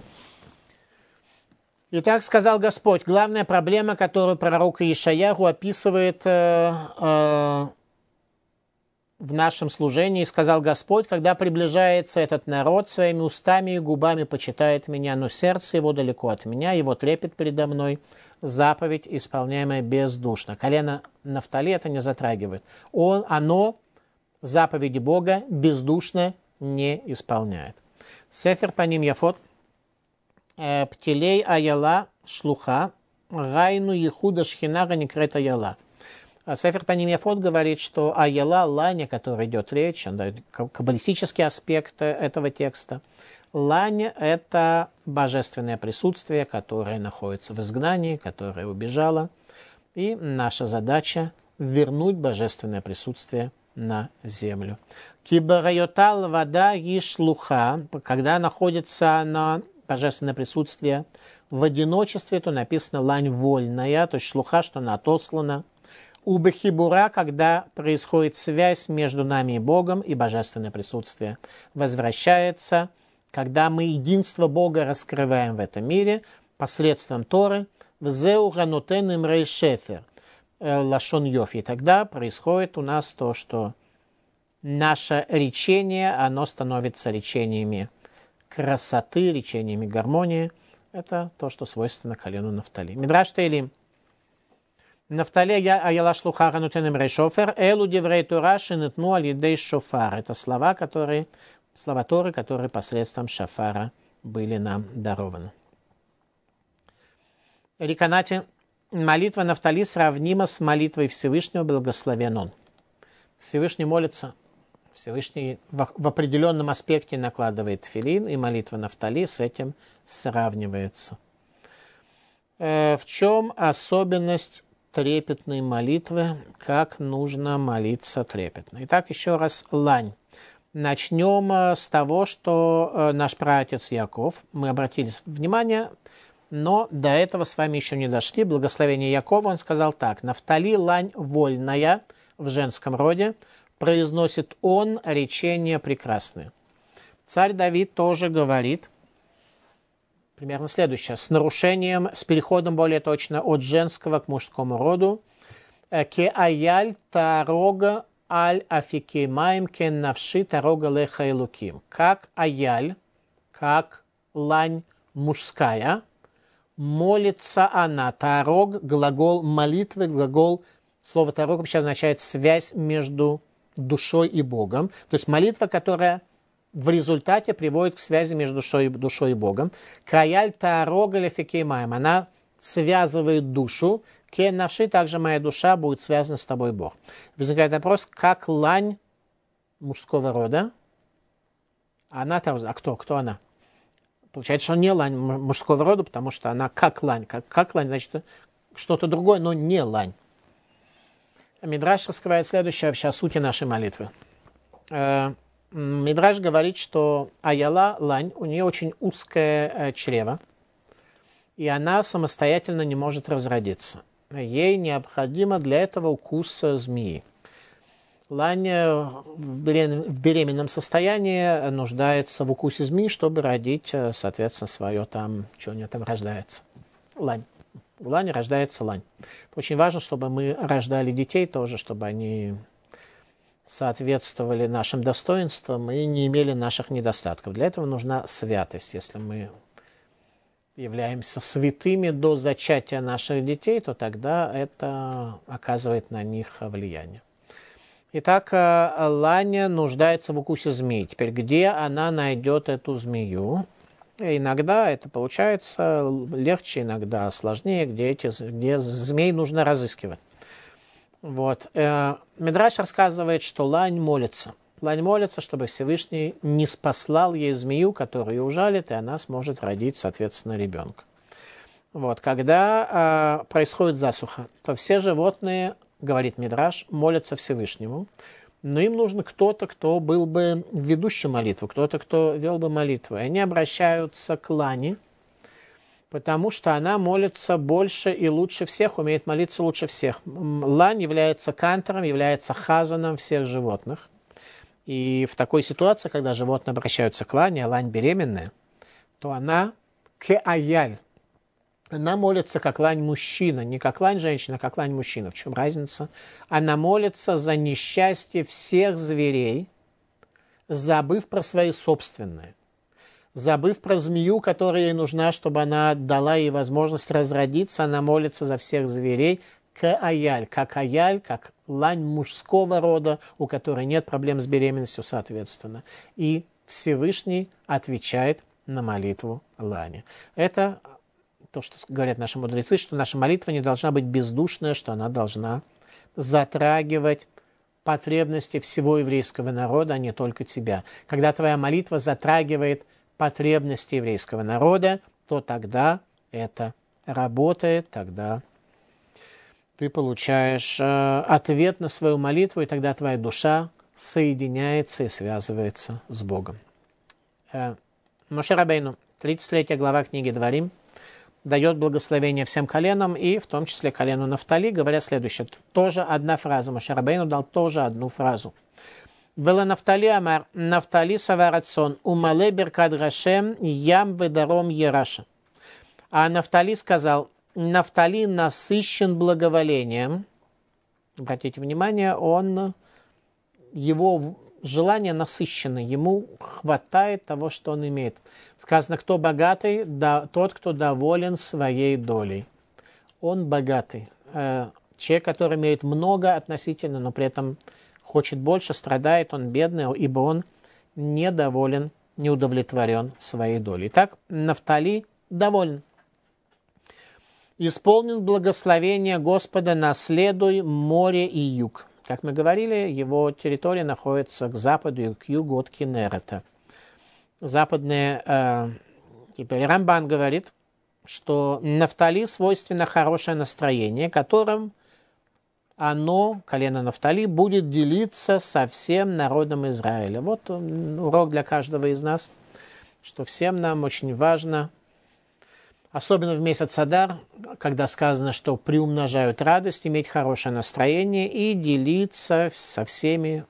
Итак, сказал Господь, главная проблема, которую пророк Иешаяху описывает в нашем служении, сказал Господь, когда приближается этот народ, своими устами и губами почитает меня, но сердце его далеко от меня, его трепет передо мной, заповедь, исполняемая бездушно. Колено Нафтали это не затрагивает. Оно заповеди Бога бездушно не исполняет. Сефер Паним Яфот. Птилей Аяла Шлуха. Райну Ехуда Шхинага Некрет Аяла. Сефер Паним Яфот говорит, что Аяла, лань, о которой идет речь, каббалистический аспект этого текста. Лань – это божественное присутствие, которое находится в изгнании, которое убежало. И наша задача – вернуть божественное присутствие на землю. Кибарайотал вода и шлуха, когда находится на божественное присутствие в одиночестве, то написано лань вольная, то есть шлуха, что она отослана. У Бехибура, когда происходит связь между нами и Богом, и божественное присутствие возвращается, когда мы единство Бога раскрываем в этом мире посредством Торы, «Взеу ганутен имрей шефер» лашон йофи. И тогда происходит у нас то, что наше речение, оно становится речениями красоты, речениями гармонии. Это то, что свойственно колену Нафтали. Мидраш Теилим. Нафтали аяла шлуха ганутен имрей шофер, элу деврей Тора шинетну алидей шофар. Это слова Торы, которые посредством шафара были нам дарованы. Риканате. Молитва Нафтали сравнима с молитвой Всевышнего, благословен Он. Всевышний молится, Всевышний в определенном аспекте накладывает тфилин, и молитва Нафтали с этим сравнивается. В чем особенность трепетной молитвы, как нужно молиться трепетно? Итак, еще раз лань. Начнем с того, что наш праотец Яков, мы обратили внимание, но до этого с вами еще не дошли. Благословение Якова, он сказал так: «Нафтали лань вольная» в женском роде, произносит он речения прекрасные. Царь Давид тоже говорит, примерно следующее. С нарушением, с переходом более точно от женского к мужскому роду. Ке аяль тарога аль афикеймаем кен навши тарога леха элуким. Как аяль, как лань мужская, молится она. Тарог, глагол молитвы, глагол, слово тарог вообще означает связь между душой и Богом. То есть молитва, которая в результате приводит к связи между душой и Богом. Каяль тарога лефикеймаем. Она связывает душу. Кен навши, также моя душа будет связана с тобой, Бог. Возникает вопрос, как лань мужского рода? Она, а кто она? Получается, что не лань мужского рода, потому что она как лань. Как лань, значит, что-то другое, но не лань. Мидраш раскрывает следующее вообще о сути нашей молитвы. Мидраш говорит, что аяла, лань, у нее очень узкое чрево, и она самостоятельно не может разродиться. Ей необходимо для этого укус змеи. Лань в беременном состоянии нуждается в укусе змеи, чтобы родить, соответственно, свое там, что у нее там рождается. Лань. У лани рождается лань. Очень важно, чтобы мы рождали детей тоже, чтобы они соответствовали нашим достоинствам и не имели наших недостатков. Для этого нужна святость. Если мы являемся святыми до зачатия наших детей, то тогда это оказывает на них влияние. Итак, лань нуждается в укусе змеи. Теперь, где она найдет эту змею? Иногда это получается легче, иногда сложнее, где змей нужно разыскивать. Вот. Мидраш рассказывает, что лань молится. Лань молится, чтобы Всевышний не спаслал ей змею, которую ее ужалит, и она сможет родить, соответственно, ребенка. Вот. Когда происходит засуха, то все животные, говорит Мидраш, молятся Всевышнему, но им нужно кто-то, кто был бы ведущим молитву, кто-то, кто вел бы молитву. И они обращаются к лани, потому что она молится больше и лучше всех, умеет молиться лучше всех. Лань является кантором, является хазаном всех животных. И в такой ситуации, когда животные обращаются к лани, а лань беременная, то она кеаяль. Она молится как лань мужчина, не как лань женщина, а как лань мужчина. В чем разница? Она молится за несчастье всех зверей, забыв про свои собственные. Забыв про змею, которая ей нужна, чтобы она дала ей возможность разродиться, она молится за всех зверей, каяль, как лань мужского рода, у которой нет проблем с беременностью, соответственно. И Всевышний отвечает на молитву лани. Это то, что говорят наши мудрецы, что наша молитва не должна быть бездушная, что она должна затрагивать потребности всего еврейского народа, а не только тебя. Когда твоя молитва затрагивает потребности еврейского народа, то тогда это работает, тогда ты получаешь ответ на свою молитву, и тогда твоя душа соединяется и связывается с Богом. Моше Рабейну, 33 глава книги Дворим, дает благословение всем коленам, и в том числе колену Нафтали, говоря следующее. Тоже одна фраза. Моше Рабейну дал тоже одну фразу. Вела Нафтали амар, Нафтали саварацон, умале беркад Рашем, ям ведаром ераша. А Нафтали сказал, Нафтали насыщен благоволением. Обратите внимание, его желание насыщено, ему хватает того, что он имеет. Сказано, кто богатый, тот, кто доволен своей долей. Он богатый. Человек, который имеет много относительно, но при этом хочет больше, страдает, он бедный, ибо он недоволен, не удовлетворен своей долей. Итак, Нафтали доволен. Исполнен благословение Господа, наследуй море и юг. Как мы говорили, его территория находится к западу и к югу от Кинерета. Теперь Рамбан говорит, что Нафтали свойственно хорошее настроение, которым колено Нафтали, будет делиться со всем народом Израиля. Вот урок для каждого из нас, что всем нам очень важно, особенно в месяц Адар, когда сказано, что приумножают радость, иметь хорошее настроение и делиться со всеми,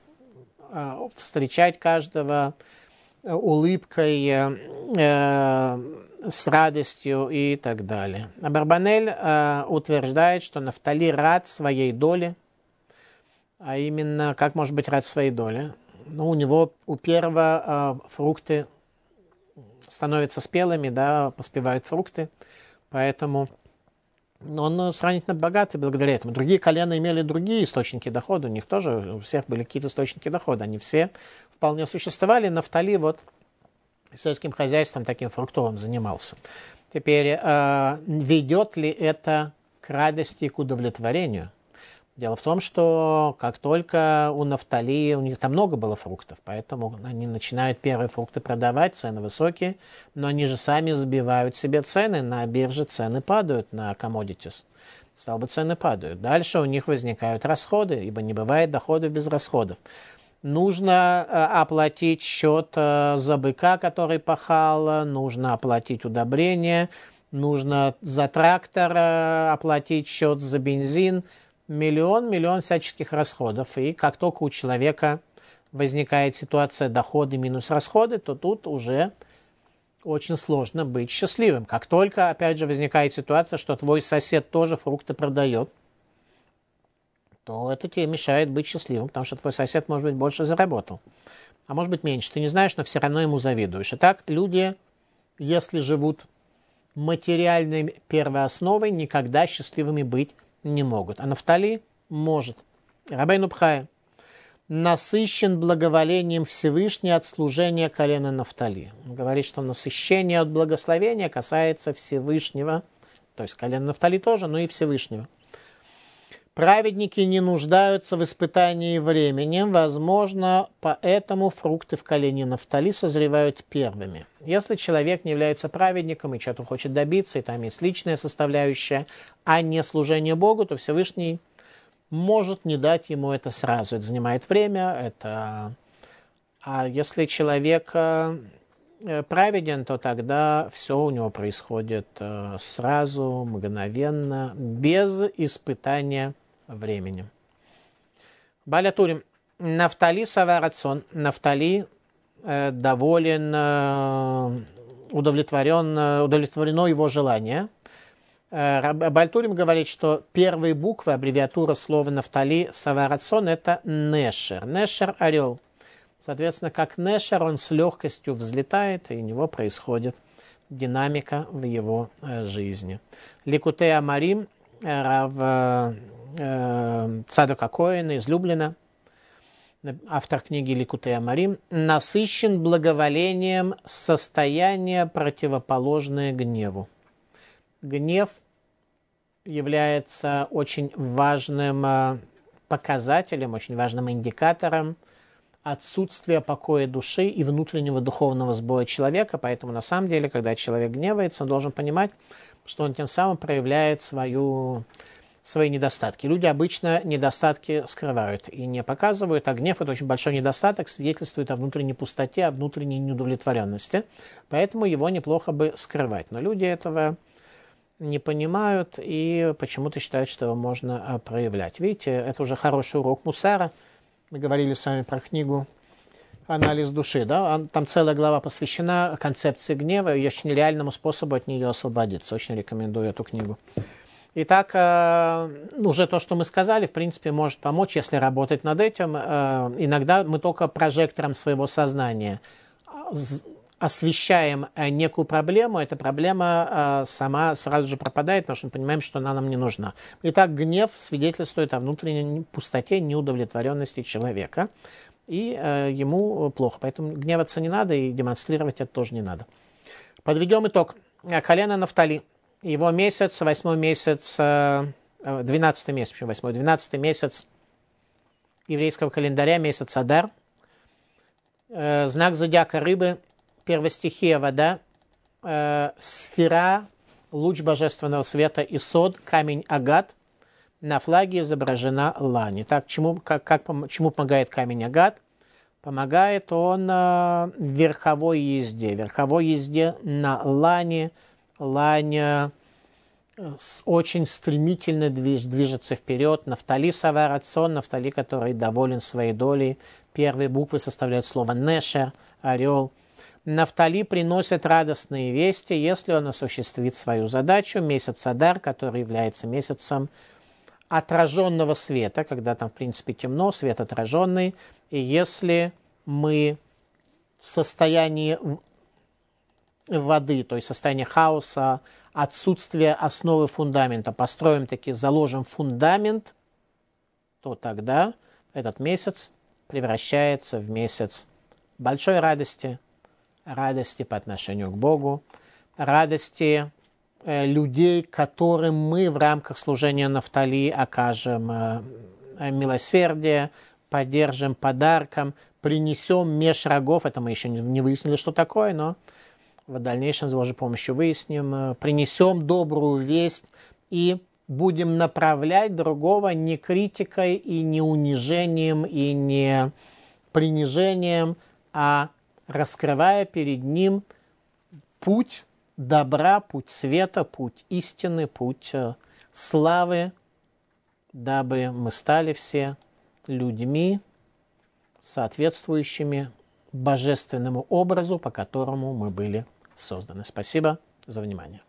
встречать каждого улыбкой, с радостью и так далее. Абарбанель утверждает, что Нафтали рад своей доле, а именно, как может быть рад своей доле? Ну, у первого фрукты становятся спелыми, да, поспевают фрукты, поэтому он сравнительно богатый благодаря этому. Другие колена имели другие источники дохода, у них тоже, у всех были какие-то источники дохода, они все вполне существовали. Нафтали вот сельским хозяйством таким фруктовым занимался. Теперь, ведет ли это к радости и к удовлетворению? Дело в том, что как только у Нафтали, у них там много было фруктов, поэтому они начинают первые фрукты продавать, цены высокие, но они же сами сбивают себе цены, на бирже цены падают на commodities. Стало быть, цены падают. Дальше у них возникают расходы, ибо не бывает доходов без расходов. Нужно оплатить счет за быка, который пахал, нужно оплатить удобрения, нужно за трактор оплатить счет за бензин. Миллион всяческих расходов. И как только у человека возникает ситуация доходы минус расходы, то тут уже очень сложно быть счастливым. Как только, опять же, возникает ситуация, что твой сосед тоже фрукты продает, то это тебе мешает быть счастливым, потому что твой сосед, может быть, больше заработал. А может быть, меньше. Ты не знаешь, но все равно ему завидуешь. Итак, люди, если живут материальной первоосновой, никогда счастливыми быть не могут. А Нафтали может. Рабейну Бхая насыщен благоволением Всевышнего от служения колена Нафтали. Он говорит, что насыщение от благословения касается Всевышнего, то есть колена Нафтали тоже, но и Всевышнего. Праведники не нуждаются в испытании временем, возможно, поэтому фрукты в колене Нафтали созревают первыми. Если человек не является праведником и что-то хочет добиться, и там есть личная составляющая, а не служение Богу, то Всевышний может не дать ему это сразу. Это занимает время. А если человек праведен, то тогда все у него происходит сразу, мгновенно, без испытания временем. Баля Турим. Нафтали саварацон. Нафтали доволен, удовлетворено его желание. Баль Турим говорит, что первые буквы, аббревиатура слова Нафтали саварацон, это Нешер. Нешер – орел. Соответственно, как Нешер, он с легкостью взлетает, и у него происходит динамика в его жизни. Ликутей Амарим, Рав Цадок а-Коэн из Люблина, автор книги Ликутей Амарим, насыщен благоволением состояния, противоположное гневу. Гнев является очень важным показателем, очень важным индикатором отсутствия покоя души и внутреннего духовного сбоя человека. Поэтому на самом деле, когда человек гневается, он должен понимать, что он тем самым проявляет свои недостатки. Люди обычно недостатки скрывают и не показывают, а гнев – это очень большой недостаток, свидетельствует о внутренней пустоте, о внутренней неудовлетворенности. Поэтому его неплохо бы скрывать. Но люди этого не понимают и почему-то считают, что его можно проявлять. Видите, это уже хороший урок мусара. Мы говорили с вами про книгу «Анализ души». Да? Там целая глава посвящена концепции гнева и очень реальному способу от нее освободиться. Очень рекомендую эту книгу. Итак, уже то, что мы сказали, в принципе, может помочь, если работать над этим. Иногда мы только прожектором своего сознания освещаем некую проблему, эта проблема сама сразу же пропадает, потому что мы понимаем, что она нам не нужна. Итак, гнев свидетельствует о внутренней пустоте, неудовлетворенности человека, и ему плохо. Поэтому гневаться не надо, и демонстрировать это тоже не надо. Подведем итог. Колено Нафтали. Его месяц, 8-й месяц, 12-й месяц, почему 8-й, 12-й месяц еврейского календаря, месяц Адар. Знак зодиака Рыбы. Первостихия вода, сфера, луч божественного света Исод, камень Агат. На флаге изображена лань. Итак, чему помогает камень Агат? Помогает он в верховой езде. Верховой езде на лане. Лань очень стремительно движется вперед. Нафтали саварацон, Нафтали, который доволен своей долей. Первые буквы составляют слово Нешер, орел. Нафтали приносит радостные вести, если он осуществит свою задачу. Месяц Адар, который является месяцем отраженного света, когда там, в принципе, темно, свет отраженный. И если мы в состоянии воды, то есть состояние хаоса, отсутствие основы фундамента, построим таки, заложим фундамент, то тогда этот месяц превращается в месяц большой радости, радости по отношению к Богу, радости людей, которым мы в рамках служения Нафтали окажем милосердие, поддержим подарком, принесем меж рогов, это мы еще не выяснили, что такое, но в дальнейшем с Божьей помощью выясним, принесем добрую весть и будем направлять другого не критикой и не унижением и не принижением, а раскрывая перед ним путь добра, путь света, путь истины, путь славы, дабы мы стали все людьми, соответствующими божественному образу, по которому мы были созданы. Спасибо за внимание.